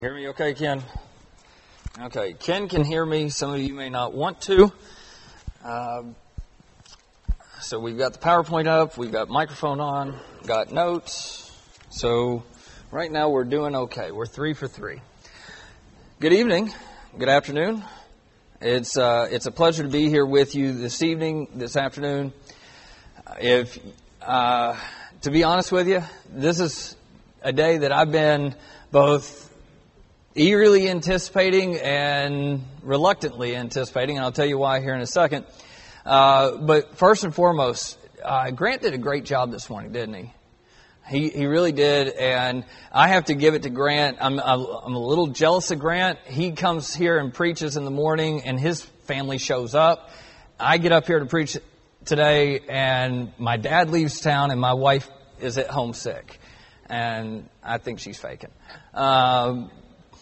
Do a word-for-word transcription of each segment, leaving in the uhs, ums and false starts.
Hear me okay, Ken? Okay, Ken can hear me. Some of you may not want to. Um, so we've got the PowerPoint up, we've got microphone on, got notes. So right now we're doing okay. We're three for three. Good evening. Good afternoon. It's uh, it's a pleasure to be here with you this evening, this afternoon. If uh, to be honest with you, this is a day that I've been both eagerly anticipating and reluctantly anticipating, and I'll tell you why here in a second. Uh, but first and foremost, uh, Grant did a great job this morning, didn't he? He he really did, and I have to give it to Grant. I'm I'm a little jealous of Grant. He comes here and preaches in the morning, and his family shows up. I get up here to preach today, and my dad leaves town, and my wife is at home sick, and I think she's faking. Um,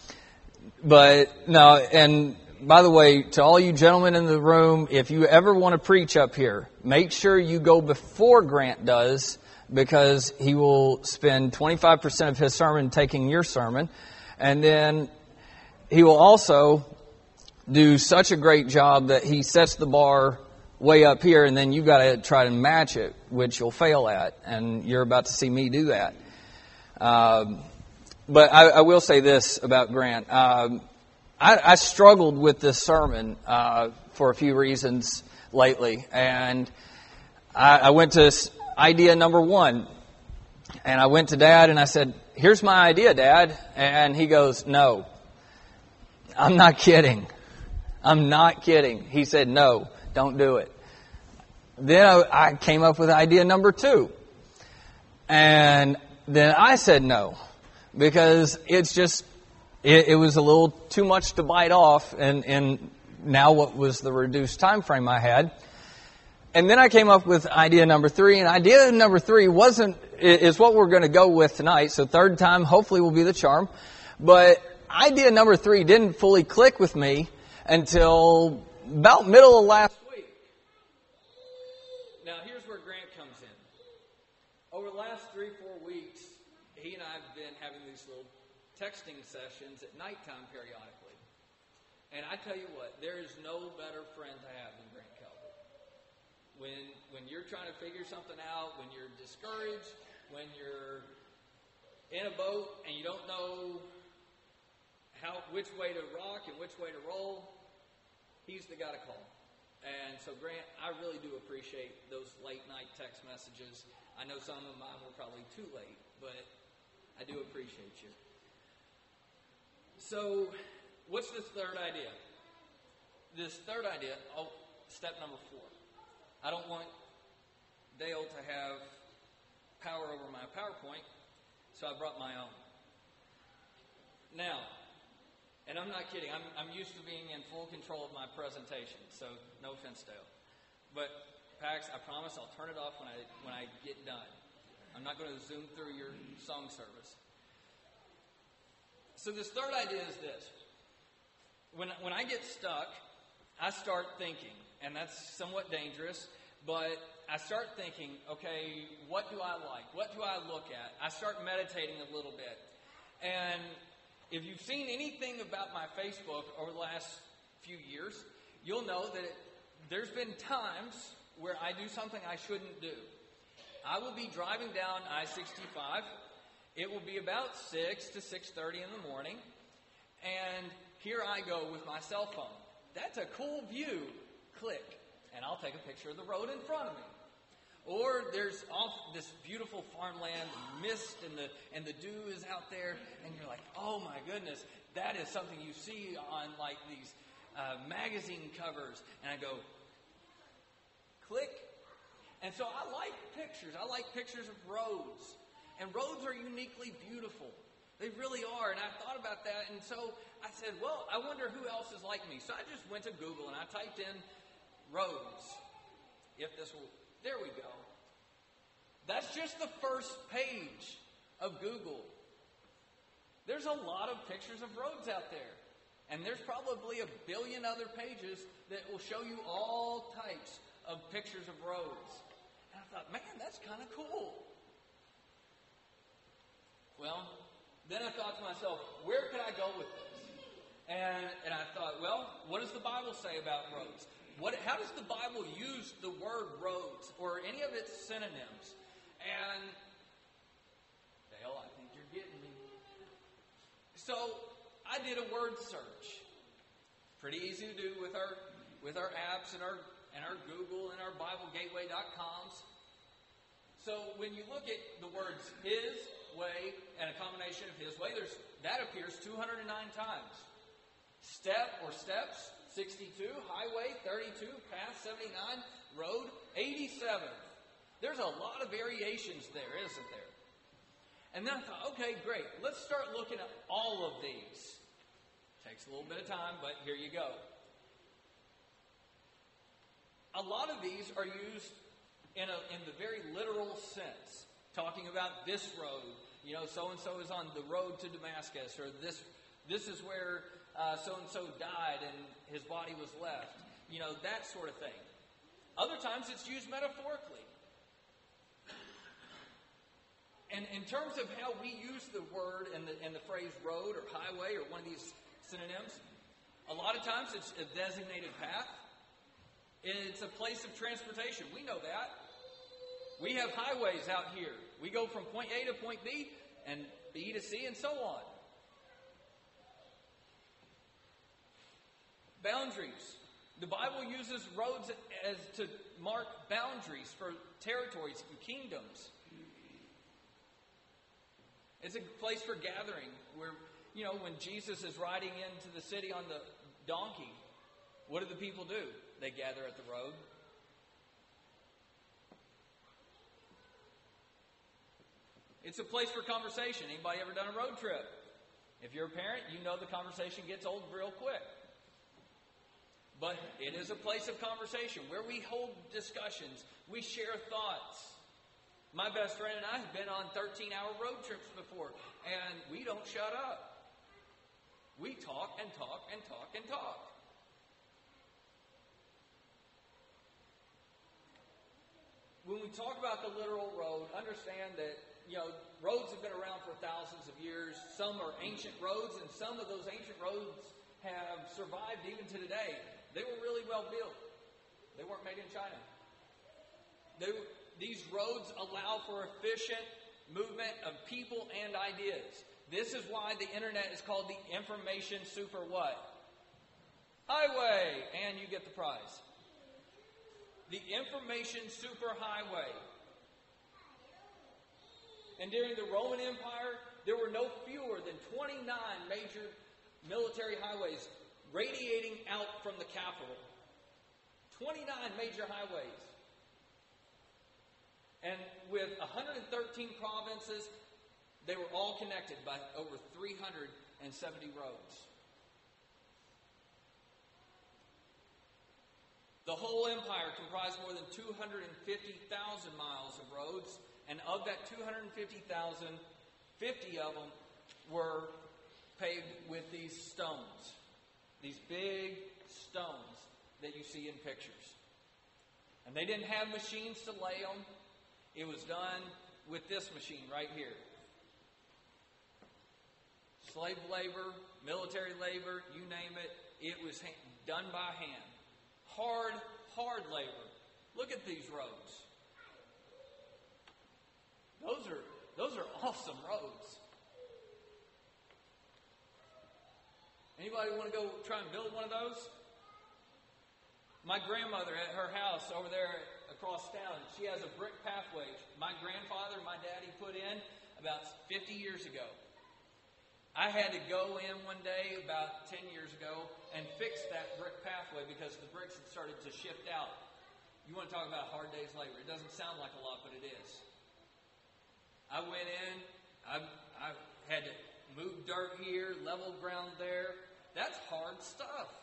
But, no, and by the way, to all you gentlemen in the room, if you ever want to preach up here, make sure you go before Grant does, because he will spend twenty-five percent of his sermon taking your sermon. And then he will also do such a great job that he sets the bar way up here, and then you've got to try to match it, which you'll fail at. And you're about to see me do that. Um, But I, I will say this about Grant. Um, I, I struggled with this sermon uh, for a few reasons lately. And I, I went to idea number one. And I went to Dad and I said, "Here's my idea, Dad." And he goes, "No, I'm not kidding. I'm not kidding." He said, "No, don't do it." Then I, I came up with idea number two. And then I said no. Because it's just, it, it was a little too much to bite off, and, and now what was the reduced time frame I had. And then I came up with idea number three, and idea number three wasn't, is what we're going to go with tonight, so third time hopefully will be the charm. But idea number three didn't fully click with me until about middle of last week. Now here's where Grant comes in. Over the last three, four weeks, he and I have been having these little texting sessions at nighttime periodically. And I tell you what, there is no better friend to have than Grant Kelby. When when you're trying to figure something out, when you're discouraged, when you're in a boat and you don't know how which way to rock and which way to roll, he's the guy to call. And so, Grant, I really do appreciate those late night text messages. I know some of mine were probably too late, but I do appreciate you. So, what's this third idea? This third idea, oh, step number four. I don't want Dale to have power over my PowerPoint, so I brought my own. Now, and I'm not kidding, I'm, I'm used to being in full control of my presentation, so no offense, Dale. But, Pax, I promise I'll turn it off when I when I get done. I'm not going to zoom through your song service. So this third idea is this. When, when I get stuck, I start thinking, and that's somewhat dangerous, but I start thinking, okay, what do I like? What do I look at? I start meditating a little bit. And if you've seen anything about my Facebook over the last few years, you'll know that it, there's been times where I do something I shouldn't do. I will be driving down I sixty-five. It will be about six to six thirty in the morning. And here I go with my cell phone. That's a cool view. Click. And I'll take a picture of the road in front of me. Or there's off this beautiful farmland, mist, and the and the dew is out there. And you're like, oh my goodness, that is something you see on like these uh, magazine covers. And I go, click. And so I like pictures. I like pictures of roads. And roads are uniquely beautiful. They really are. And I thought about that. And so I said, well, I wonder who else is like me. So I just went to Google and I typed in roads. If this will, there we go. That's just the first page of Google. There's a lot of pictures of roads out there. And there's probably a billion other pages that will show you all types of pictures of roads. And I thought, man, that's kind of cool. Well, then I thought to myself, where could I go with this? And, and I thought, well, what does the Bible say about roads? What, how does the Bible use the word roads or any of its synonyms? And, Dale, I think you're getting me. So I did a word search. Pretty easy to do with our with our apps and our and our Google and our Bible Gateway dot coms. So when you look at the words His way and a combination of His way, there's that appears two hundred nine times. Step or steps, sixty-two. Highway, thirty-two. Path, seventy-nine. Road, eighty-seven. There's a lot of variations there, isn't there? And then I thought, okay, great. Let's start looking at all of these. Takes a little bit of time, but here you go. A lot of these are used in a in the very literal sense, talking about this road. You know, so and so is on the road to Damascus, or this this is where uh, so and so died and his body was left. You know, that sort of thing. Other times it's used metaphorically. And in terms of how we use the word and the and the phrase road or highway or one of these synonyms, a lot of times it's a designated path. It's a place of transportation. We know that. We have highways out here. We go from point A to point B and B to C and so on. Boundaries. The Bible uses roads as to mark boundaries for territories and kingdoms. It's a place for gathering where, you know, when Jesus is riding into the city on the donkey, what do the people do? They gather at the road. It's a place for conversation. Anybody ever done a road trip? If you're a parent, you know the conversation gets old real quick. But it is a place of conversation where we hold discussions. We share thoughts. My best friend and I have been on thirteen-hour road trips before, and we don't shut up. We talk and talk and talk and talk. When we talk about the literal road, understand that, you know, roads have been around for thousands of years. Some are ancient roads, and some of those ancient roads have survived even to today. They were really well built. They weren't made in China. They, these roads allow for efficient movement of people and ideas. This is why the internet is called the information super what? Highway! And you get the prize. The information superhighway. And during the Roman Empire, there were no fewer than twenty-nine major military highways radiating out from the capital. twenty-nine major highways. And with one hundred thirteen provinces, they were all connected by over three hundred seventy roads. The whole empire comprised more than two hundred fifty thousand miles of roads, and of that two hundred fifty thousand, fifty of them were paved with these stones. These big stones that you see in pictures. And they didn't have machines to lay them. It was done with this machine right here. Slave labor, military labor, you name it, it was ha- done by hand. Hard, hard labor. Look at these roads. Those are those are awesome roads. Anybody want to go try and build one of those? My grandmother at her house over there across town, she has a brick pathway my grandfather, my daddy put in about fifty years ago. I had to go in one day about ten years ago and fix that brick pathway because the bricks had started to shift out. You want to talk about hard day's labor. It doesn't sound like a lot, but it is. I went in. I, I had to move dirt here, level ground there. That's hard stuff.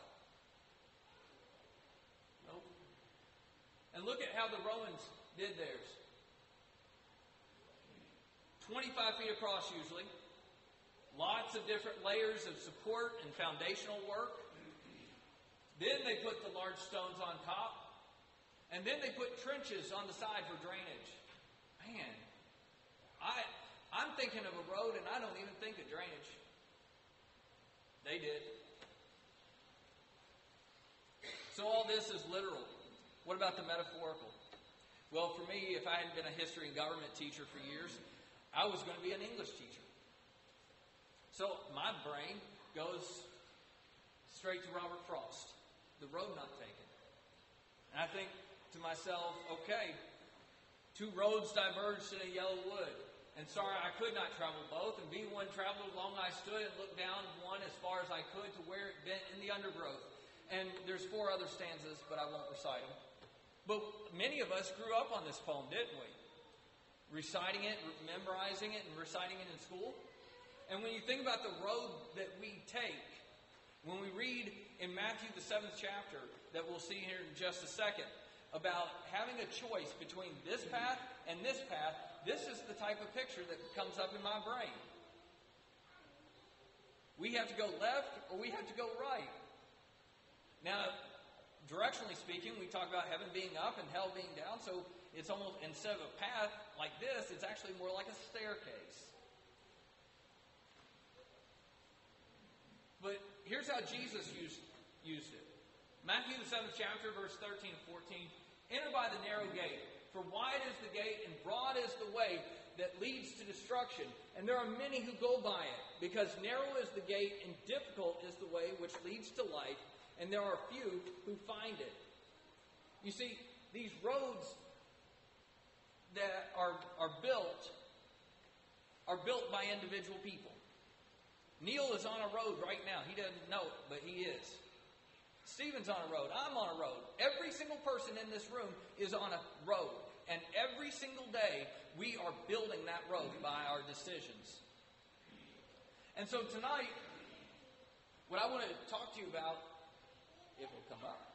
Nope. And look at how the Romans did theirs. twenty-five feet across usually. Lots of different layers of support and foundational work. Then they put the large stones on top. And then they put trenches on the side for drainage. Man, I I'm thinking of a road and I don't even think of drainage. They did. So all this is literal. What about the metaphorical? Well, for me, if I hadn't been a history and government teacher for years, I was going to be an English teacher. So my brain goes straight to Robert Frost, The Road Not Taken. And I think to myself, okay, two roads diverged in a yellow wood. And sorry, I could not travel both. And B one traveled along I stood and looked down one as far as I could to where it bent in the undergrowth. And there's four other stanzas, but I won't recite them. But many of us grew up on this poem, didn't we? Reciting it, memorizing it, and reciting it in school. And when you think about the road that we take, when we read in Matthew the seventh chapter, that we'll see here in just a second, about having a choice between this path and this path, this is the type of picture that comes up in my brain. We have to go left or we have to go right. Now, directionally speaking, we talk about heaven being up and hell being down, so it's almost, instead of a path like this, it's actually more like a staircase. But here's how Jesus used, used it. Matthew the seventh chapter, verse thirteen and fourteen. Enter by the narrow gate, for wide is the gate and broad is the way that leads to destruction. And there are many who go by it, because narrow is the gate and difficult is the way which leads to life, and there are few who find it. You see, these roads that are, are built are built by individual people. Neil is on a road right now. He doesn't know it, but he is. Stephen's on a road. I'm on a road. Every single person in this room is on a road. And every single day, we are building that road by our decisions. And so tonight, what I want to talk to you about, if it'll come up,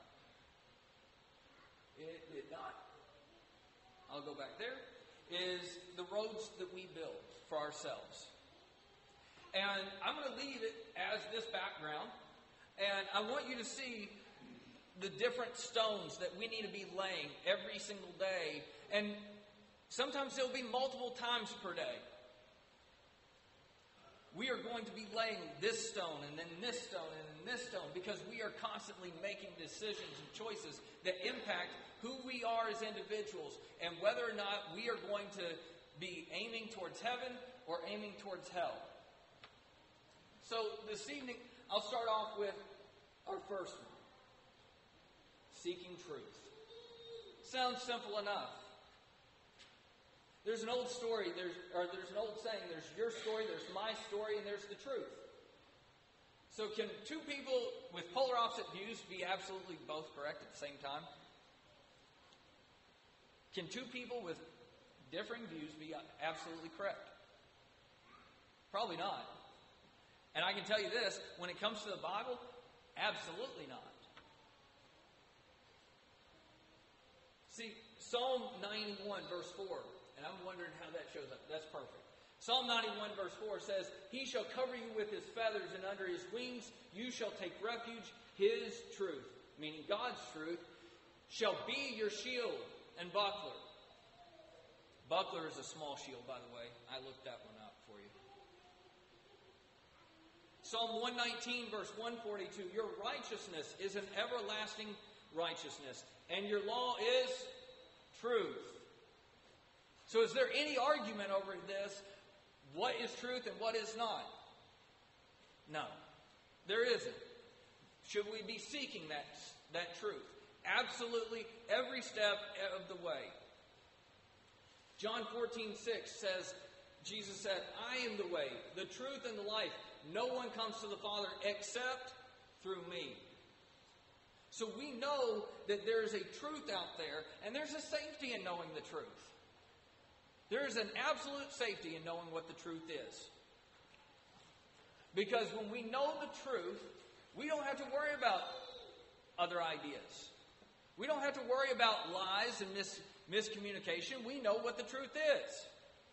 it did not. I'll go back there, is the roads that we build for ourselves. And I'm going to leave it as this background. And I want you to see the different stones that we need to be laying every single day. And sometimes there'll be multiple times per day. We are going to be laying this stone and then this stone and then this stone, because we are constantly making decisions and choices that impact who we are as individuals and whether or not we are going to be aiming towards heaven or aiming towards hell. So this evening, I'll start off with our first one. Seeking truth. Sounds simple enough. There's an old story, there's, or there's an old saying, there's your story, there's my story, and there's the truth. So can two people with polar opposite views be absolutely both correct at the same time? Can two people with differing views be absolutely correct? Probably not. And I can tell you this, when it comes to the Bible, absolutely not. See, Psalm ninety-one, verse four, and I'm wondering how that shows up. That's perfect. Psalm ninety-one, verse four says, He shall cover you with His feathers, and under His wings you shall take refuge. His truth, meaning God's truth, shall be your shield and buckler. Buckler is a small shield, by the way. I looked that one up for you. Psalm one nineteen, verse one forty-two, Your righteousness is an everlasting righteousness, and your law is truth. So is there any argument over this? What is truth and what is not? No, there isn't. Should we be seeking that, that truth? Absolutely, every step of the way. John fourteen six says, Jesus said, I am the way, the truth, and the life. No one comes to the Father except through me. So we know that there is a truth out there, and there's a safety in knowing the truth. There is an absolute safety in knowing what the truth is. Because when we know the truth, we don't have to worry about other ideas. We don't have to worry about lies and mis- miscommunication. We know what the truth is.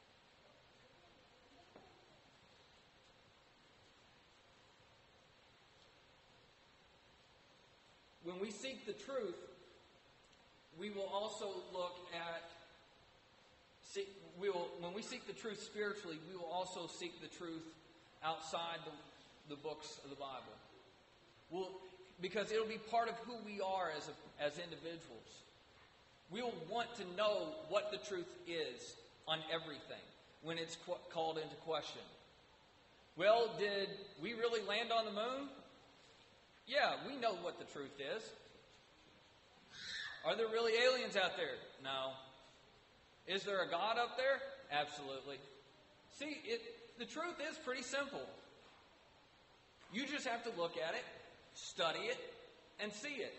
When we seek the truth, we will also look at see, we will, when we seek the truth spiritually, we will also seek the truth outside the, the books of the Bible. We'll, because it'll be part of who we are as, a, as individuals. We'll want to know what the truth is on everything when it's qu- called into question. Well, did we really land on the moon? Yeah, we know what the truth is. Are there really aliens out there? No. Is there a God up there? Absolutely. See, it, the truth is pretty simple. You just have to look at it, study it, and see it.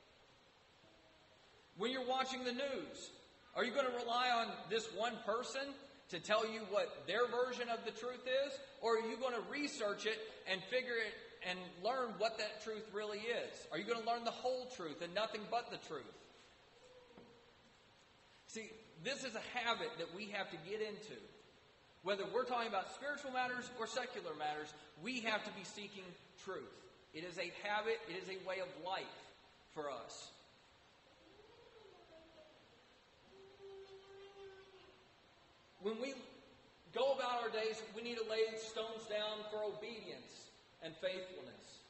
When you're watching the news, are you going to rely on this one person to tell you what their version of the truth is? Or are you going to research it and figure it and learn what that truth really is? Are you going to learn the whole truth and nothing but the truth? See, this is a habit that we have to get into. Whether we're talking about spiritual matters or secular matters, we have to be seeking truth. It is a habit, it is a way of life for us. When we go about our days, we need to lay stones down for obedience and faithfulness.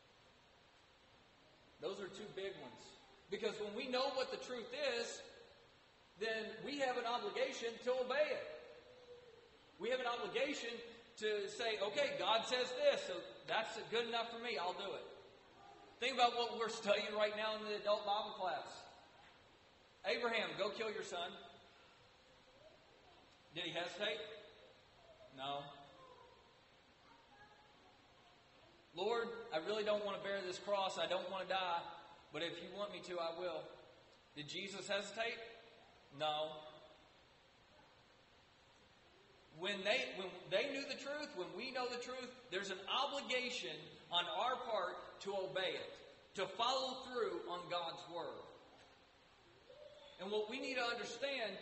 Those are two big ones. Because when we know what the truth is, then we have an obligation to obey it. We have an obligation to say, okay, God says this, so that's good enough for me, I'll do it. Think about what we're studying right now in the adult Bible class. Abraham, go kill your son. Did he hesitate? No. Lord, I really don't want to bear this cross. I don't want to die. But if you want me to, I will. Did Jesus hesitate? No. When they, when they knew the truth, when we know the truth, there's an obligation on our part to obey it, to follow through on God's Word. And what we need to understand,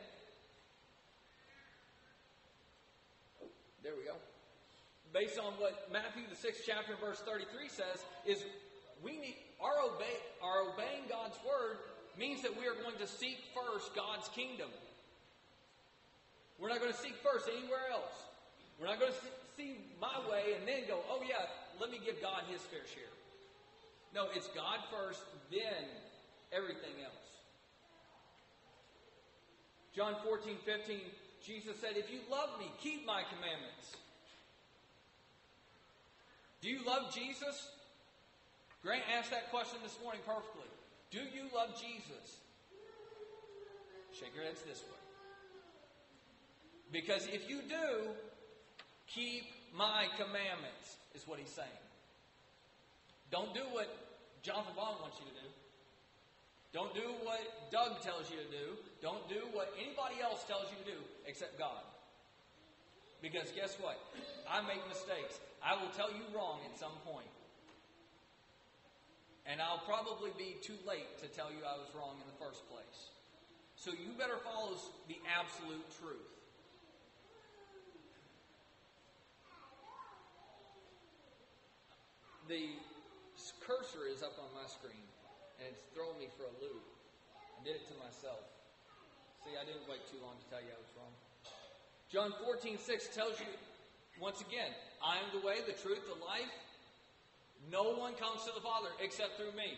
there we go, based on what Matthew the sixth chapter verse thirty-three says, is we need our obey our obeying God's Word means that we are going to seek first God's kingdom. We're not going to seek first anywhere else. We're not going to see my way and then go, oh yeah, let me give God His fair share. No, it's God first, then everything else. John fourteen fifteen, Jesus said, if you love me, keep my commandments. Do you love Jesus? Grant asked that question this morning perfectly. Do you love Jesus? Shake your heads this way. Because if you do, keep my commandments, is what he's saying. Don't do what Jonathan Vaughn wants you to do. Don't do what Doug tells you to do. Don't do what anybody else tells you to do except God. Because guess what? I make mistakes. I will tell you wrong at some point. And I'll probably be too late to tell you I was wrong in the first place. So you better follow the absolute truth. The cursor is up on my screen, and it's throwing me for a loop. I did it to myself. See, I didn't wait too long to tell you I was wrong. John fourteen six tells you, once again, I am the way, the truth, the life. No one comes to the Father except through me.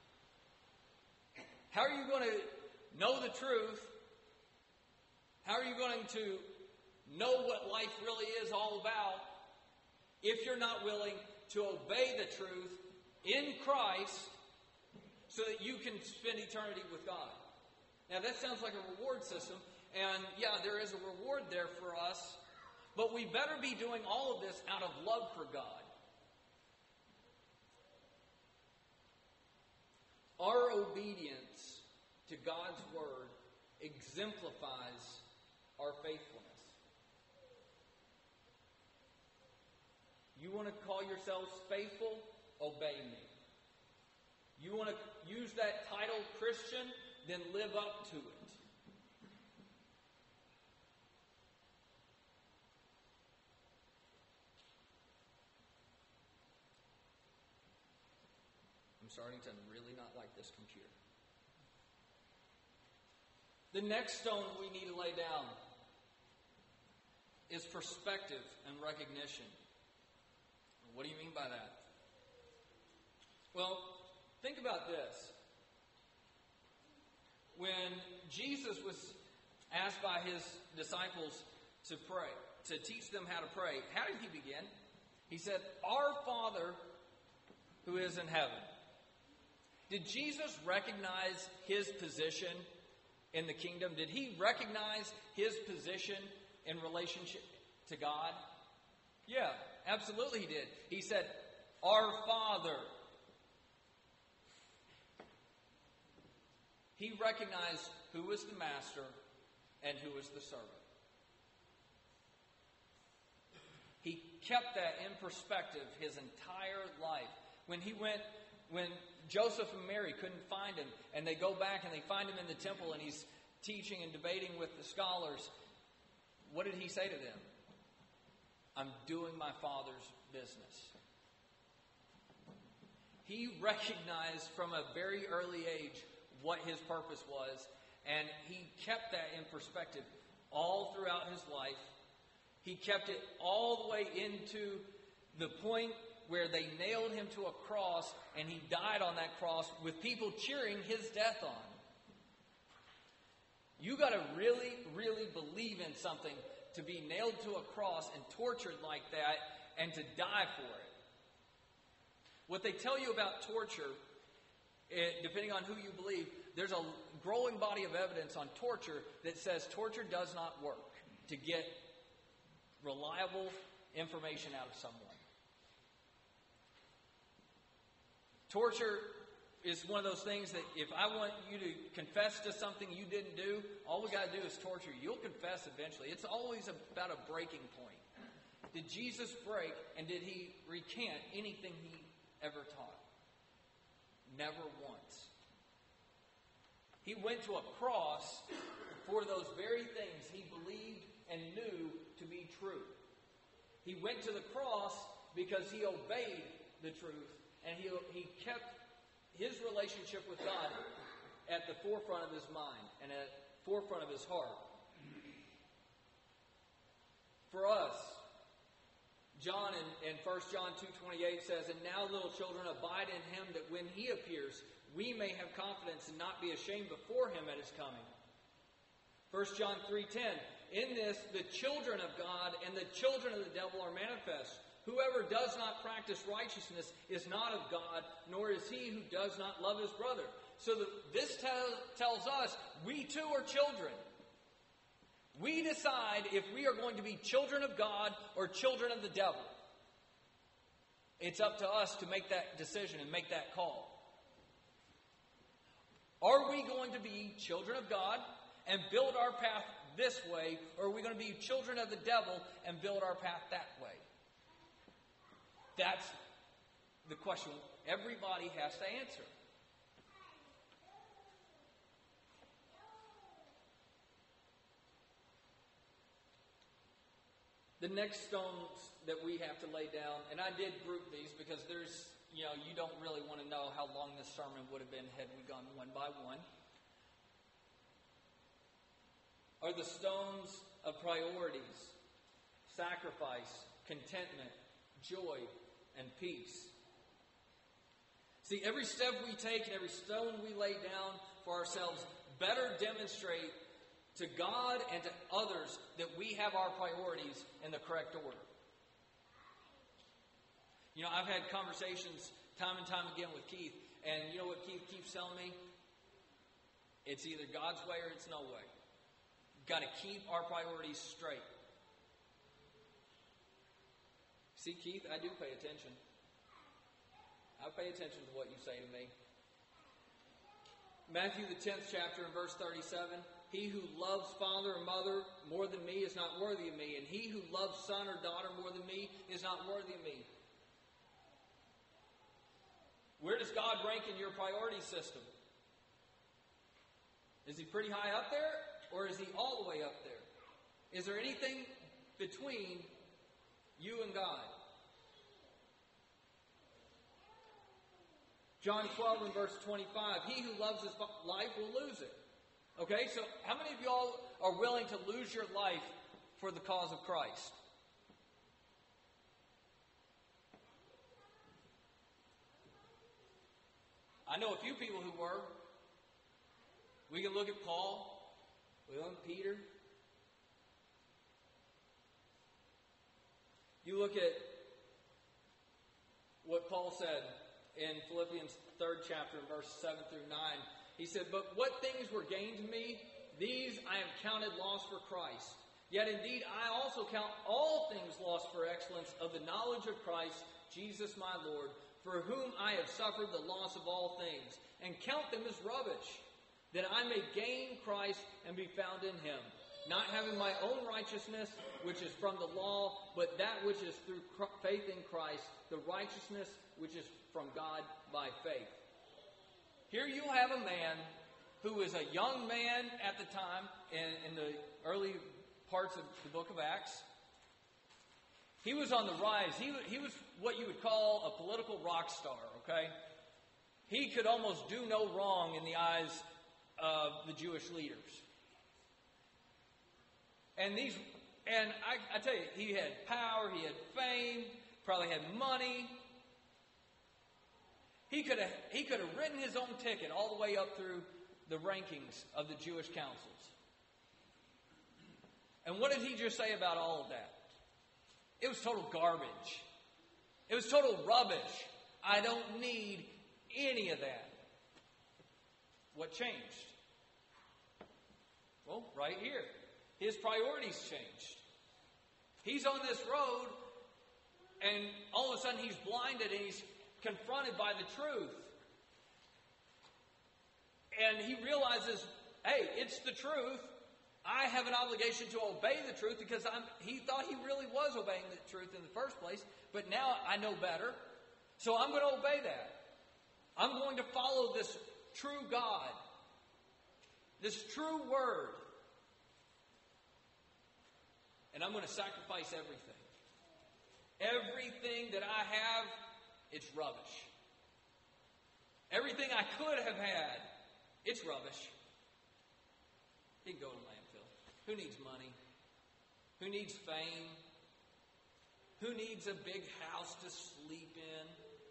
How are you going to know the truth? How are you going to know what life really is all about if you're not willing to obey the truth in Christ so that you can spend eternity with God? Now that sounds like a reward system, and yeah, there is a reward there for us, but we better be doing all of this out of love for God. Our obedience to God's Word exemplifies our faithfulness. You want to call yourselves faithful? Obey me. You want to use that title Christian? Then live up to it. I'm starting to really not like this computer. The next stone we need to lay down is perspective and recognition. What do you mean by that? Well, think about this. When Jesus was asked by his disciples to pray, to teach them how to pray, how did he begin? He said, "Our Father who is in heaven." Did Jesus recognize his position in the kingdom? Did he recognize his position in relationship to God? Yeah, absolutely he did. He said, "Our Father." He recognized who was the master and who was the servant. He kept that in perspective his entire life. When he went, when Joseph and Mary couldn't find him, and they go back and they find him in the temple and he's teaching and debating with the scholars, what did he say to them? "I'm doing my Father's business." He recognized from a very early age what his purpose was, and he kept that in perspective all throughout his life. He kept it all the way into the point where they nailed him to a cross, and he died on that cross with people cheering his death on. You got to really, really believe in something to be nailed to a cross and tortured like that and to die for it. What they tell you about torture, It, depending on who you believe, there's a growing body of evidence on torture that says torture does not work to get reliable information out of someone. Torture is one of those things that if I want you to confess to something you didn't do, all we got to do is torture you. You'll confess eventually. It's always about a breaking point. Did Jesus break, and did he recant anything he ever taught? Never once. He went to a cross for those very things he believed and knew to be true. He went to the cross because he obeyed the truth, and he, he kept his relationship with God at the forefront of his mind and at the forefront of his heart. For us, John in, in First John two twenty-eight says, "And now, little children, abide in him, that when he appears, we may have confidence and not be ashamed before him at his coming." First John three ten, "In this, the children of God and the children of the devil are manifest. Whoever does not practice righteousness is not of God, nor is he who does not love his brother." So the, this tell, tells us we too are children. We decide if we are going to be children of God or children of the devil. It's up to us to make that decision and make that call. Are we going to be children of God and build our path this way, or are we going to be children of the devil and build our path that way? That's the question everybody has to answer. The next stones that we have to lay down, and I did group these because there's, you know, you don't really want to know how long this sermon would have been had we gone one by one, are the stones of priorities: sacrifice, contentment, joy, and peace. See, every step we take and every stone we lay down for ourselves better demonstrate to God and to others that we have our priorities in the correct order. You know, I've had conversations time and time again with Keith, and you know what Keith keeps telling me? It's either God's way or it's no way. We've got to keep our priorities straight. See, Keith, I do pay attention. I pay attention to what you say to me. Matthew the tenth chapter and verse thirty-seven. "He who loves father or mother more than me is not worthy of me, and he who loves son or daughter more than me is not worthy of me." Where does God rank in your priority system? Is he pretty high up there, or is he all the way up there? Is there anything between you and God? John twelve and verse twenty-five, "He who loves his life will lose it." Okay, so how many of y'all are willing to lose your life for the cause of Christ? I know a few people who were. We can look at Paul, we look at Peter. You look at what Paul said in Philippians third chapter, verse seven through nine. He said, "But what things were gained to me, these I have counted loss for Christ. Yet indeed I also count all things lost for excellence of the knowledge of Christ Jesus my Lord, for whom I have suffered the loss of all things, and count them as rubbish, that I may gain Christ and be found in him, not having my own righteousness, which is from the law, but that which is through faith in Christ, the righteousness which is from God by faith." Here you have a man who was a young man at the time, in, in the early parts of the book of Acts. He was on the rise. He, he was what you would call a political rock star, okay? He could almost do no wrong in the eyes of the Jewish leaders. And these, and I, I tell you, he had power, he had fame, probably had money. He could have he could have written his own ticket all the way up through the rankings of the Jewish councils. And what did he just say about all of that? It was total garbage. It was total rubbish. I don't need any of that. What changed? Well, right here. His priorities changed. He's on this road, and all of a sudden he's blinded and he's confronted by the truth. And he realizes, hey, it's the truth. I have an obligation to obey the truth, because I'm, he thought he really was obeying the truth in the first place. But now I know better. So I'm going to obey that. I'm going to follow this true God. This true word. And I'm going to sacrifice everything. Everything that I have, it's rubbish. Everything I could have had, it's rubbish. It can go to landfill. Who needs money? Who needs fame? Who needs a big house to sleep in?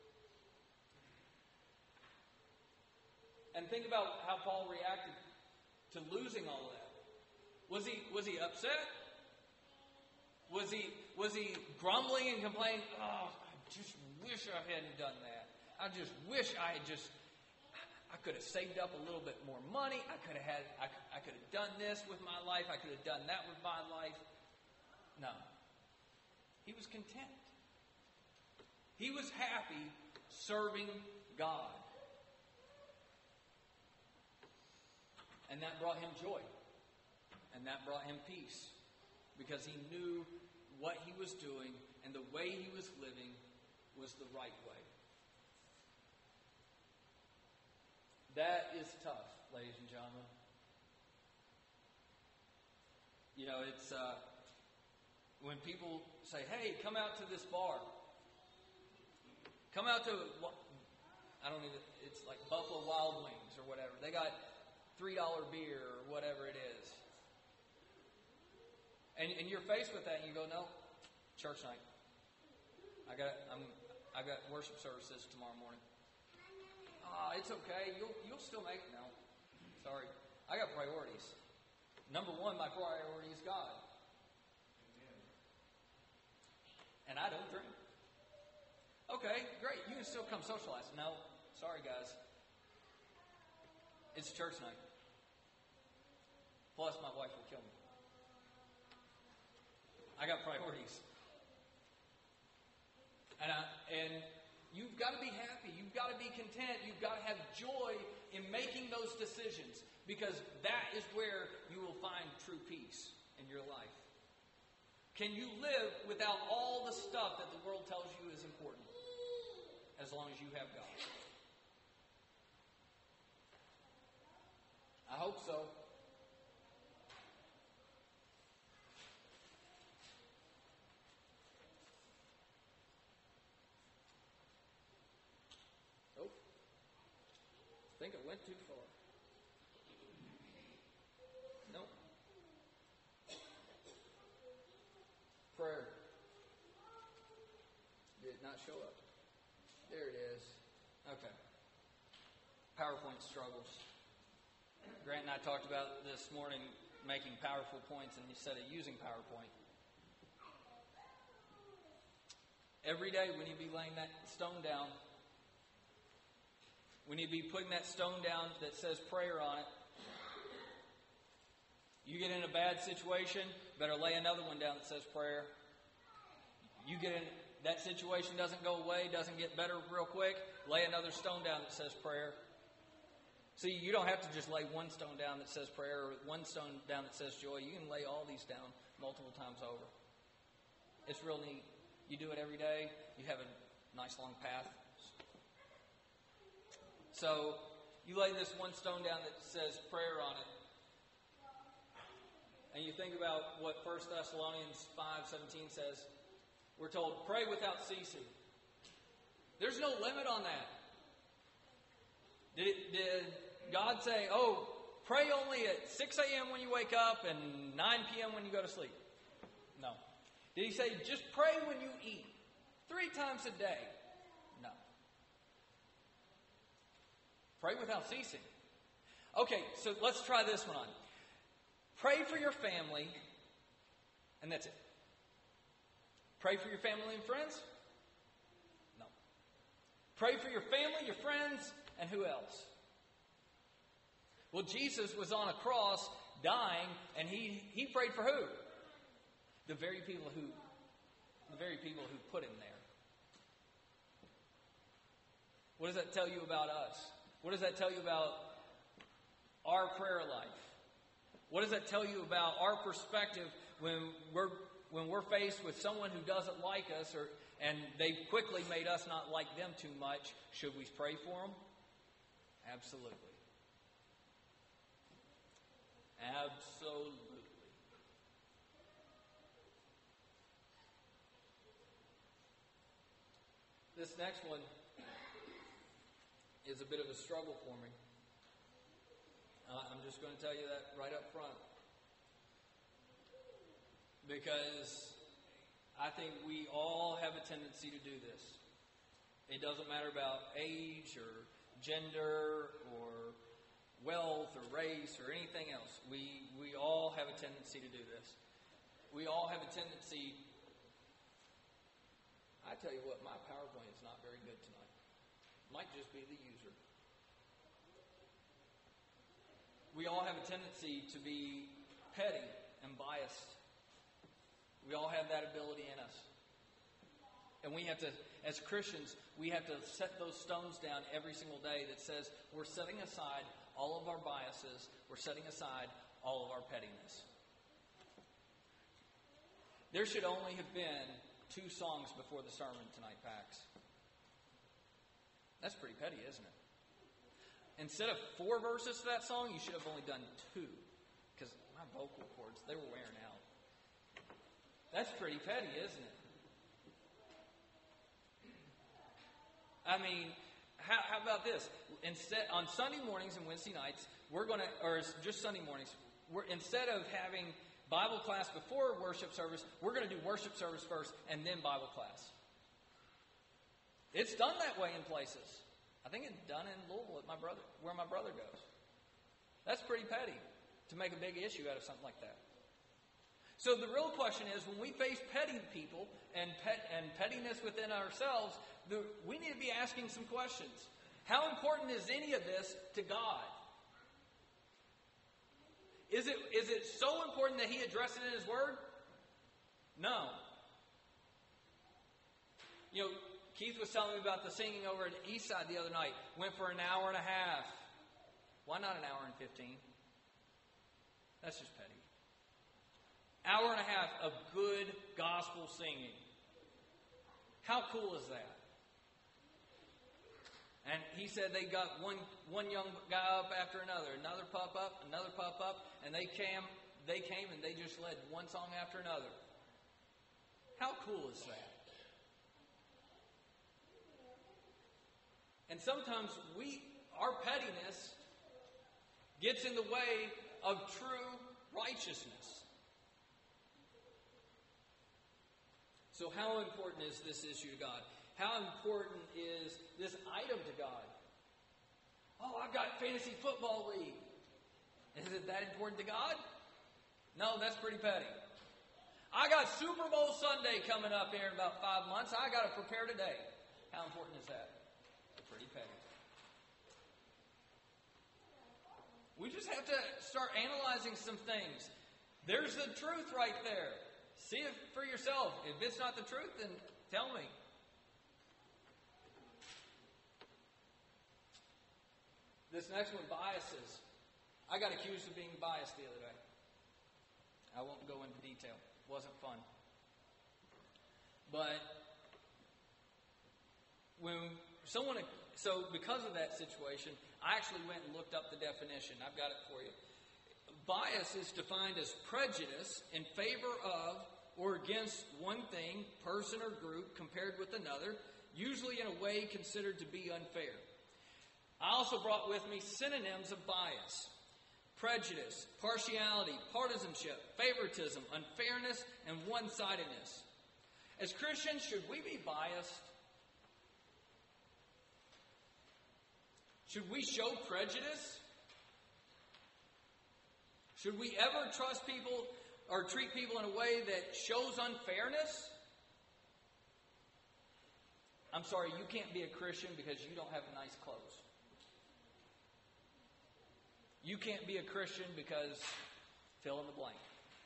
And think about how Paul reacted to losing all of that. Was he was he upset? Was he was he grumbling and complaining? Oh, I just wish I hadn't done that. I just wish I had just I could have saved up a little bit more money. I could have had I, I could have done this with my life. I could have done that with my life. No. He was content. He was happy serving God. And that brought him joy. And that brought him peace. Because he knew what he was doing and the way he was living was the right way. That is tough, ladies and gentlemen. You know, it's uh, when people say, hey, come out to this bar. Come out to, I don't even, it's like Buffalo Wild Wings or whatever. They got three dollar beer or whatever it is. And, and you're faced with that and you go, no, church night. I got I'm I got worship services tomorrow morning. Ah, oh, it's okay. You'll you'll still make it. No. Sorry. I got priorities. Number one, my priority is God. And I don't drink. Okay, great. You can still come socialize. No, sorry guys. It's church night. Plus my wife will kill me. I got priorities. And I, and you've got to be happy. You've got to be content. You've got to have joy in making those decisions, because that is where you will find true peace in your life. Can you live without all the stuff that the world tells you is important, as long as you have God? I hope so. Oh, I think I went too far. Nope. it not show up? There it is. Okay. PowerPoint struggles. Grant and I talked about this morning making powerful points instead of using PowerPoint. Every day we need to be laying that stone down. We need to be putting that stone down that says prayer on it. You get in a bad situation, better lay another one down that says prayer. You get in, that situation doesn't go away, doesn't get better real quick, lay another stone down that says prayer. See, you don't have to just lay one stone down that says prayer or one stone down that says joy. You can lay all these down multiple times over. It's real neat. You do it every day, you have a nice long path. So, you lay this one stone down that says prayer on it. And you think about what First Thessalonians five seventeen says. We're told, pray without ceasing. There's no limit on that. Did, did God say, oh, pray only at six a.m. when you wake up and nine p.m. when you go to sleep? No. Did He say, just pray when you eat? Three times a day? No. Pray without ceasing. Okay, so let's try this one on. Pray for your family, and that's it. Pray for your family and friends? No. Pray for your family, your friends, and who else? Well, Jesus was on a cross dying, and he, he prayed for who? The very people who the very people who put him there. What does that tell you about us? What does that tell you about our prayer life? What does that tell you about our perspective when we're when we're faced with someone who doesn't like us, or and they've quickly made us not like them too much? Should we pray for them? Absolutely. Absolutely. This next one is a bit of a struggle for me. Uh, I'm just going to tell you that right up front. Because I think we all have a tendency to do this. It doesn't matter about age or gender or wealth or race or anything else. We, we all have a tendency to do this. We all have a tendency... I tell you what, my PowerPoint is not very good tonight. Might just be the user. We all have a tendency to be petty and biased. We all have that ability in us. And we have to, as Christians, we have to set those stones down every single day that says we're setting aside all of our biases. We're setting aside all of our pettiness. There should only have been two songs before the sermon tonight, Pax. That's pretty petty, isn't it? Instead of four verses to that song, you should have only done two. Because my vocal cords, they were wearing out. That's pretty petty, isn't it? I mean, how, how about this? Instead, on Sunday mornings and Wednesday nights, we're going to, or just Sunday mornings, we're instead of having Bible class before worship service, we're going to do worship service first and then Bible class. It's done that way in places. I think it's done in Louisville at my brother, where my brother goes. That's pretty petty to make a big issue out of something like that. So the real question is, when we face petty people and pet and pettiness within ourselves, the, we need to be asking some questions. How important is any of this to God? Is it is it so important that He addressed it in His Word? No. You know, Keith was telling me about the singing over at the East Side the other night. Went for an hour and a half. Why not an hour and fifteen? That's just petty. Hour and a half of good gospel singing. How cool is that? And he said they got one one young guy up after another, another pup up, another pup up, and they came they came and they just led one song after another. How cool is that? And sometimes we our pettiness gets in the way of true righteousness. So how important is this issue to God? How important is this item to God? Oh, I've got fantasy football league. Is it that important to God? No, that's pretty petty. I got Super Bowl Sunday coming up here in about five months. I got to prepare today. How important is that? Pretty petty. We just have to start analyzing some things. There's the truth right there. See it for yourself. If it's not the truth, then tell me. This next one, biases. I got accused of being biased the other day. I won't go into detail. It wasn't fun. But when someone, so because of that situation, I actually went and looked up the definition. I've got it for you. Bias is defined as prejudice in favor of or against one thing, person, or group compared with another, usually in a way considered to be unfair. I also brought with me synonyms of bias: prejudice, partiality, partisanship, favoritism, unfairness, and one-sidedness. As Christians, should we be biased? Should we show prejudice? Should we ever trust people or treat people in a way that shows unfairness? I'm sorry, you can't be a Christian because you don't have nice clothes. You can't be a Christian because fill in the blank.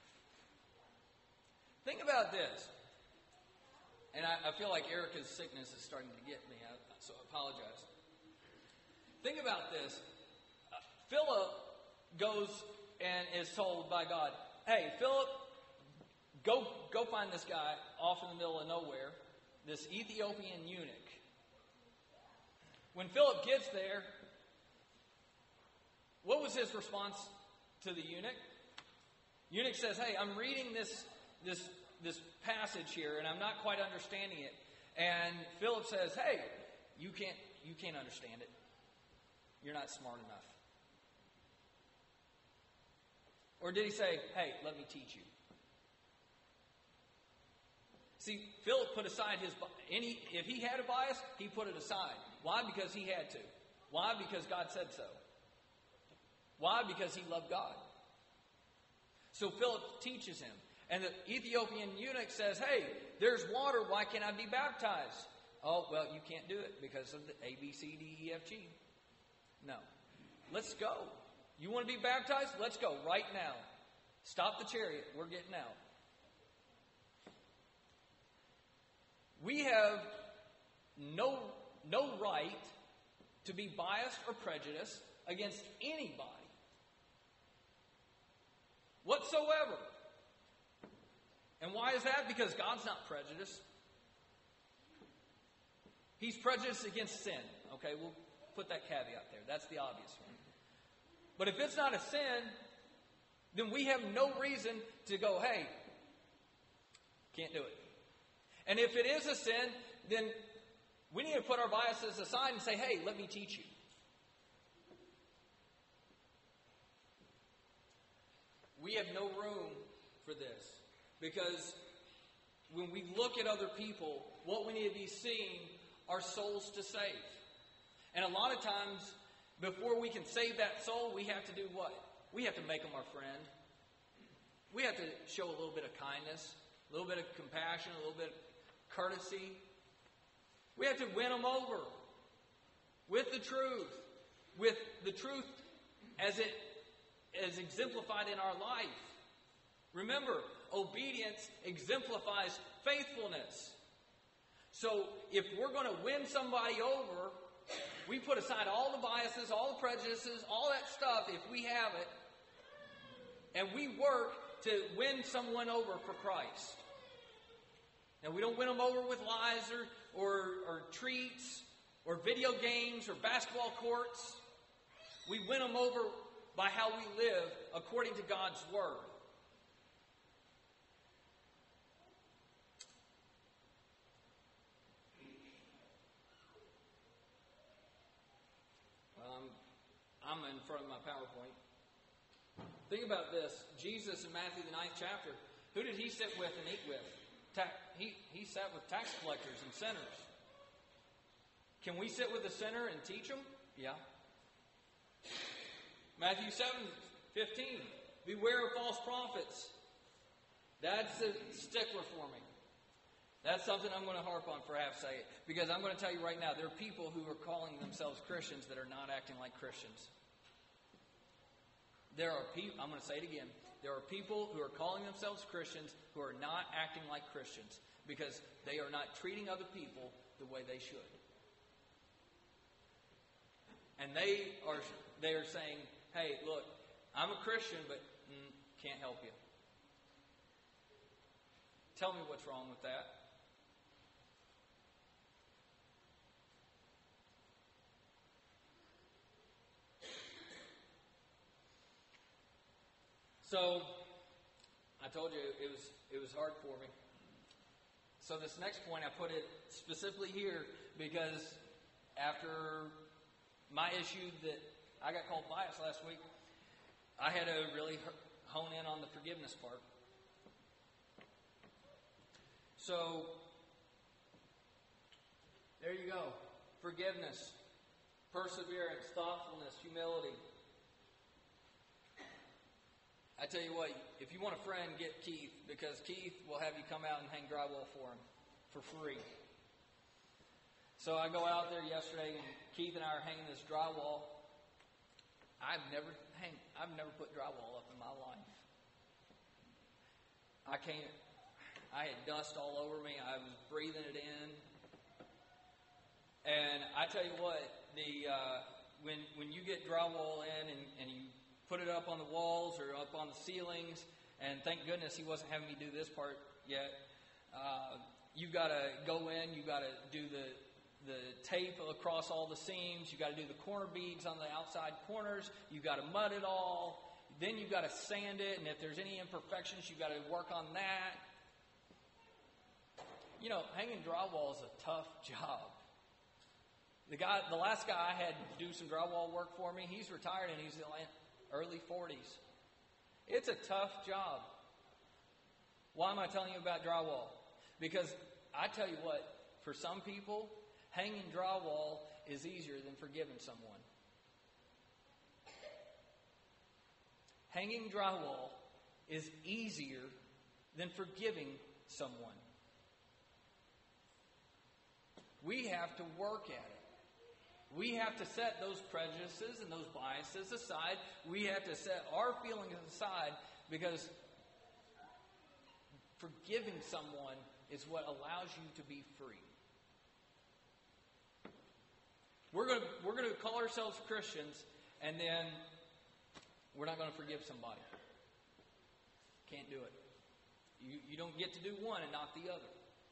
Think about this. And I, I feel like Erica's sickness is starting to get me, I, so I apologize. Think about this. Uh, Philip goes and is told by God, hey, Philip, go, go find this guy off in the middle of nowhere, this Ethiopian eunuch. When Philip gets there, what was his response to the eunuch? Eunuch says, hey, I'm reading this, this, this passage here, and I'm not quite understanding it. And Philip says, hey, you can't, you can't understand it. You're not smart enough. Or did he say, hey, let me teach you? See, Philip put aside his, any, if he had a bias, he put it aside. Why? Because he had to. Why? Because God said so. Why? Because he loved God. So Philip teaches him. And the Ethiopian eunuch says, hey, there's water. Why can't I be baptized? Oh, well, you can't do it because of the A, B, C, D, E, F, G. No. Let's go. You want to be baptized? Let's go right now. Stop the chariot. We're getting out. We have no, no right to be biased or prejudiced against anybody whatsoever. And why is that? Because God's not prejudiced. He's prejudiced against sin. Okay, we'll put that caveat there. That's the obvious one. But if it's not a sin, then we have no reason to go, hey, can't do it. And if it is a sin, then we need to put our biases aside and say, hey, let me teach you. We have no room for this. Because when we look at other people, what we need to be seeing are souls to save. And a lot of times, before we can save that soul, we have to do what? We have to make them our friend. We have to show a little bit of kindness, a little bit of compassion, a little bit of courtesy. We have to win them over with the truth, with the truth as it is exemplified in our life. Remember, obedience exemplifies faithfulness. So if we're going to win somebody over, we put aside all the biases, all the prejudices, all that stuff, if we have it, and we work to win someone over for Christ. Now, we don't win them over with lies or, or, or treats or video games or basketball courts. We win them over by how we live according to God's Word. Um, I'm in front of my PowerPoint. Think about this. Jesus in Matthew the ninth chapter, who did he sit with and eat with? Ta- he, he sat with tax collectors and sinners. Can we sit with a sinner and teach them? Yeah. Matthew seven fifteen. Beware of false prophets. That's a stickler for me. That's something I'm going to harp on for half a second. Because I'm going to tell you right now, there are people who are calling themselves Christians that are not acting like Christians. There are people, I'm going to say it again. There are people who are calling themselves Christians who are not acting like Christians because they are not treating other people the way they should. And they are they are saying, hey, look, I'm a Christian, but mm, can't help you. Tell me what's wrong with that. So, I told you it was it was hard for me. So this next point, I put it specifically here because after my issue that I got called bias last week, I had to really hone in on the forgiveness part. So, there you go. Forgiveness, perseverance, thoughtfulness, humility. I tell you what, if you want a friend, get Keith, because Keith will have you come out and hang drywall for him for free. So I go out there yesterday, and Keith and I are hanging this drywall. I've never hang, I've never put drywall up in my life. I can't. I had dust all over me. I was breathing it in, and I tell you what, the uh, when when you get drywall in and, and you put it up on the walls or up on the ceilings, and thank goodness he wasn't having me do this part yet. Uh, you've got to go in. You've got to do the the tape across all the seams. You've got to do the corner beads on the outside corners. You've got to mud it all. Then you've got to sand it, and if there's any imperfections, you've got to work on that. You know, hanging drywall is a tough job. The guy, the last guy I had to do some drywall work for me, he's retired and he's in the early forties. It's a tough job. Why am I telling you about drywall? Because I tell you what, for some people, hanging drywall is easier than forgiving someone. Hanging drywall is easier than forgiving someone. We have to work at it. We have to set those prejudices and those biases aside. We have to set our feelings aside because forgiving someone is what allows you to be free. We're going to, we're going to call ourselves Christians, and then we're not going to forgive somebody. Can't do it. You, you don't get to do one and not the other.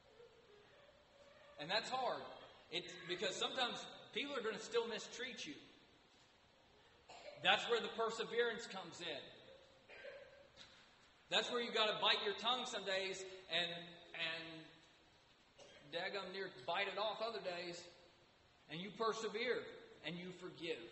And that's hard. It's because sometimes people are going to still mistreat you. That's where the perseverance comes in. That's where you got to bite your tongue some days and and daggum near bite it off other days, and you persevere and you forgive.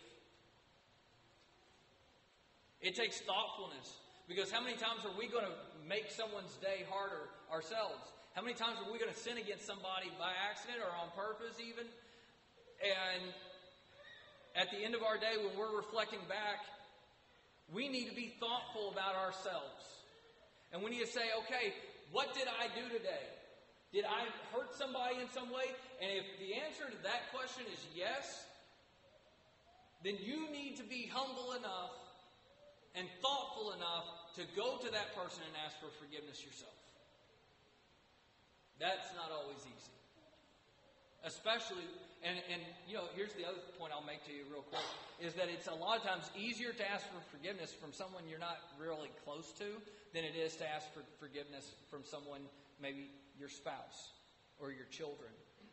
It takes thoughtfulness. Because how many times are we going to make someone's day harder ourselves? How many times are we going to sin against somebody by accident or on purpose even? And at the end of our day, when we're reflecting back, we need to be thoughtful about ourselves. And we need to say, okay, what did I do today? Did I hurt somebody in some way? And if the answer to that question is yes, then you need to be humble enough and thoughtful enough to go to that person and ask for forgiveness yourself. That's not always easy. Especially, and, and you know, here's the other point I'll make to you real quick, is that it's a lot of times easier to ask for forgiveness from someone you're not really close to than it is to ask for forgiveness from someone, maybe your spouse or your children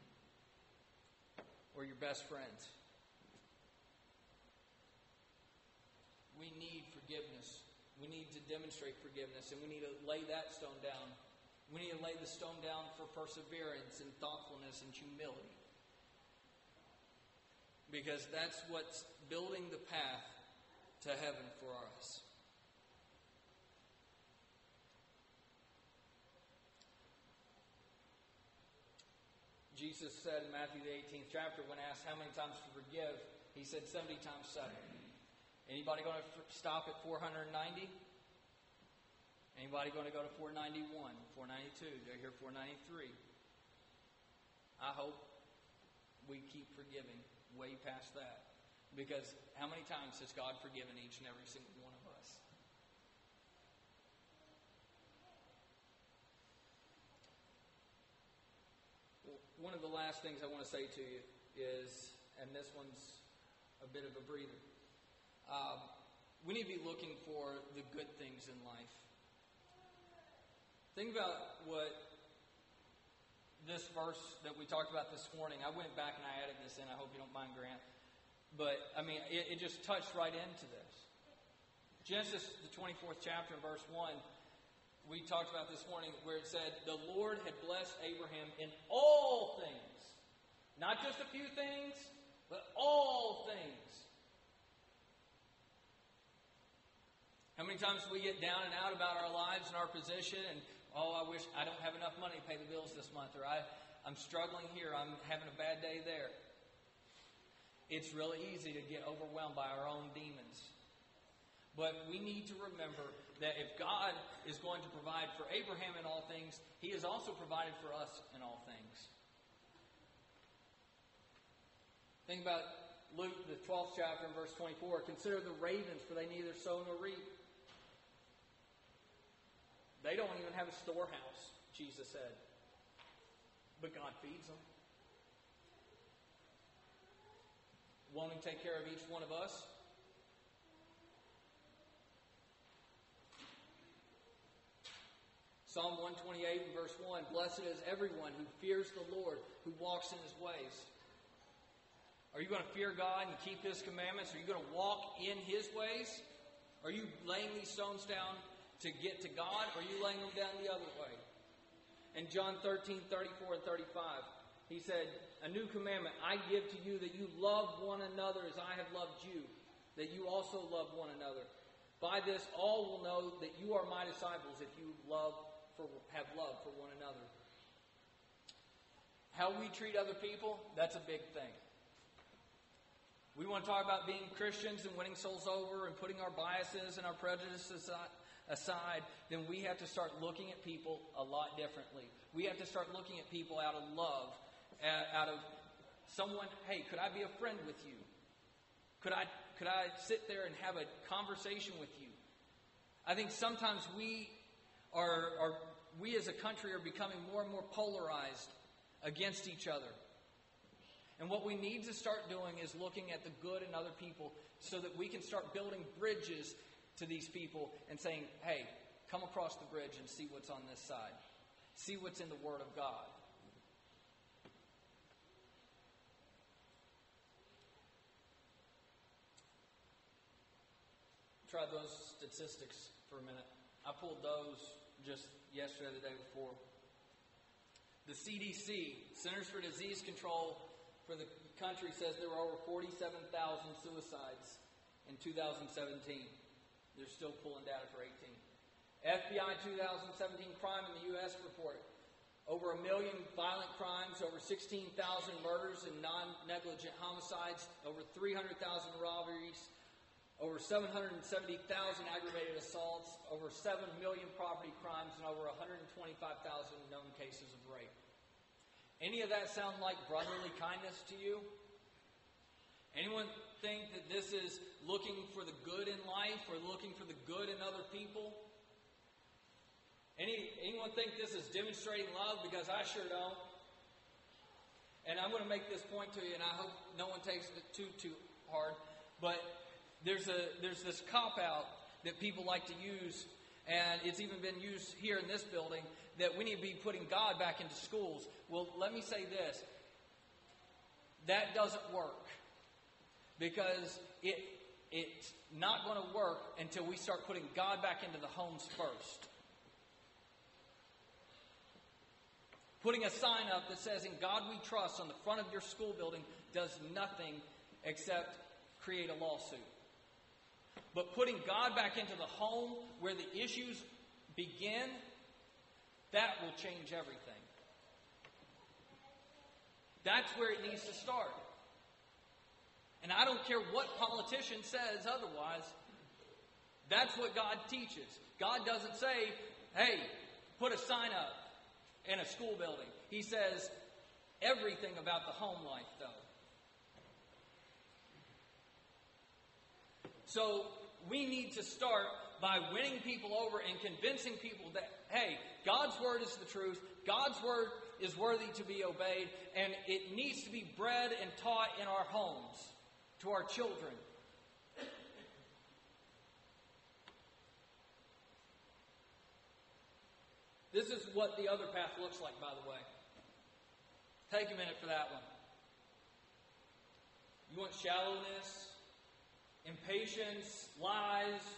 or your best friends. We need forgiveness. We need to demonstrate forgiveness, and we need to lay that stone down. We need to lay the stone down for perseverance and thoughtfulness and humility. Because that's what's building the path to heaven for us. Jesus said in Matthew the eighteenth chapter, when asked how many times to forgive, he said seventy times seven. Anybody going to stop at four hundred ninety? Anybody going to go to four ninety-one, four ninety-two? Did I hear four ninety-three? I hope we keep forgiving way past that. Because how many times has God forgiven each and every single one of us? Well, one of the last things I want to say to you is, and this one's a bit of a breather, um, we need to be looking for the good things in life. Think about what this verse that we talked about this morning, I went back and I added this in. I hope you don't mind, Grant. But, I mean, it, it just touched right into this. Genesis, the twenty-fourth chapter, verse one, we talked about this morning, where it said, the Lord had blessed Abraham in all things. Not just a few things, but all things. How many times do we get down and out about our lives and our position and, oh, I wish I don't have enough money to pay the bills this month, or I, I'm struggling here, I'm having a bad day there. It's really easy to get overwhelmed by our own demons. But we need to remember that if God is going to provide for Abraham in all things, He has also provided for us in all things. Think about Luke, the twelfth chapter, and verse twenty-four. Consider the ravens, for they neither sow nor reap. They don't even have a storehouse, Jesus said. But God feeds them. Won't He take care of each one of us? Psalm one twenty-eight, verse one. Blessed is everyone who fears the Lord, who walks in His ways. Are you going to fear God and keep His commandments? Are you going to walk in His ways? Are you laying these stones down to get to God? Or are you laying them down the other way? In John thirteen, thirty-four and thirty-five, He said, a new commandment I give to you, that you love one another as I have loved you, that you also love one another. By this all will know that you are my disciples, if you love for have love for one another. How we treat other people, that's a big thing. We want to talk about being Christians and winning souls over and putting our biases and our prejudices aside, then we have to start looking at people a lot differently. We have to start looking at people out of love, out of someone, hey, could I be a friend with you? Could I could I sit there and have a conversation with you? I think sometimes we are, are we as a country are becoming more and more polarized against each other. And what we need to start doing is looking at the good in other people so that we can start building bridges to these people and saying, hey, come across the bridge and see what's on this side. See what's in the Word of God. Try those statistics for a minute. I pulled those just yesterday or the day before. The C D C, Centers for Disease Control for the country, says there were over forty-seven thousand suicides in two thousand seventeen. They're still pulling data for eighteen. F B I two thousand seventeen crime in the U S report. Over a million violent crimes, over sixteen thousand murders and non-negligent homicides, over three hundred thousand robberies, over seven hundred seventy thousand aggravated assaults, over seven million property crimes, and over one hundred twenty-five thousand known cases of rape. Any of that sound like brotherly kindness to you? Anyone think that this is looking for the good in life or looking for the good in other people? Any anyone think this is demonstrating love? Because I sure don't. And I'm going to make this point to you, and I hope no one takes it too, too hard. But there's a there's this cop-out that people like to use, and it's even been used here in this building, that we need to be putting God back into schools. Well, let me say this. That doesn't work. Because it it's not going to work until we start putting God back into the homes first. Putting a sign up that says, "In God we trust," on the front of your school building does nothing except create a lawsuit. But putting God back into the home where the issues begin, that will change everything. That's where it needs to start. And I don't care what politician says otherwise. That's what God teaches. God doesn't say, hey, put a sign up in a school building. He says everything about the home life, though. So we need to start by winning people over and convincing people that, hey, God's Word is the truth. God's Word is worthy to be obeyed. And it needs to be bred and taught in our homes to our children. This is what the other path looks like, by the way. Take a minute for that one. You want shallowness, impatience, lies.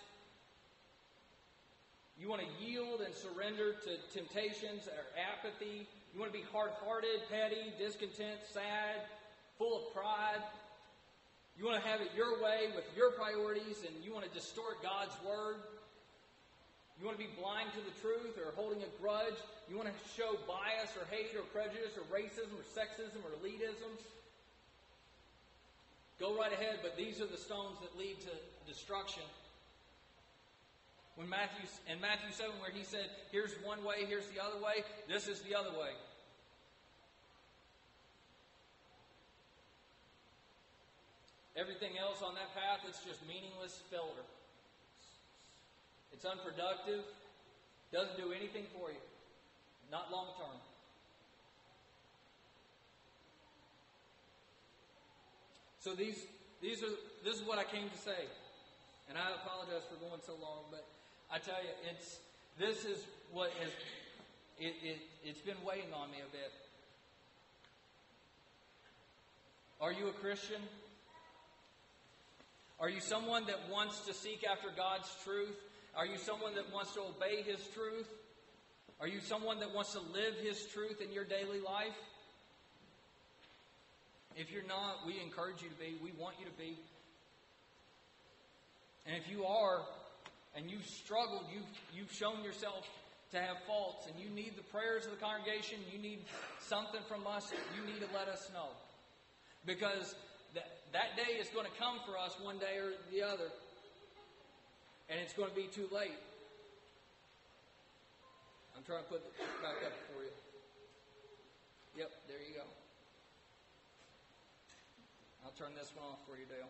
You want to yield and surrender to temptations or apathy. You want to be hard-hearted, petty, discontent, sad, full of pride. You want to have it your way with your priorities, and you want to distort God's Word. You want to be blind to the truth or holding a grudge. You want to show bias or hate or prejudice or racism or sexism or elitism. Go right ahead, but these are the stones that lead to destruction. When Matthew, in Matthew seven, where he said, here's one way, here's the other way, this is the other way. Everything else on that path, it's just meaningless filler. It's unproductive. Doesn't do anything for you. Not long term. So these these are this is what I came to say. And I apologize for going so long, but I tell you, it's this is what has it, it it's been weighing on me a bit. Are you a Christian? Are you someone that wants to seek after God's truth? Are you someone that wants to obey His truth? Are you someone that wants to live His truth in your daily life? If you're not, we encourage you to be. We want you to be. And if you are, and you've struggled, you've, you've shown yourself to have faults, and you need the prayers of the congregation, you need something from us, you need to let us know. Because that, that day is going to come for us one day or the other. And it's going to be too late. I'm trying to put it back up for you. Yep, there you go. I'll turn this one off for you, Dale.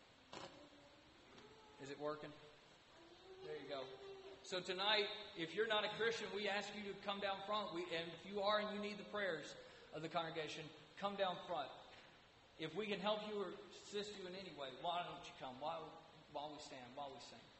Is it working? There you go. So tonight, if you're not a Christian, we ask you to come down front. We, and if you are and you need the prayers of the congregation, come down front. If we can help you or assist you in any way, why don't you come? While, while we stand, while we sing.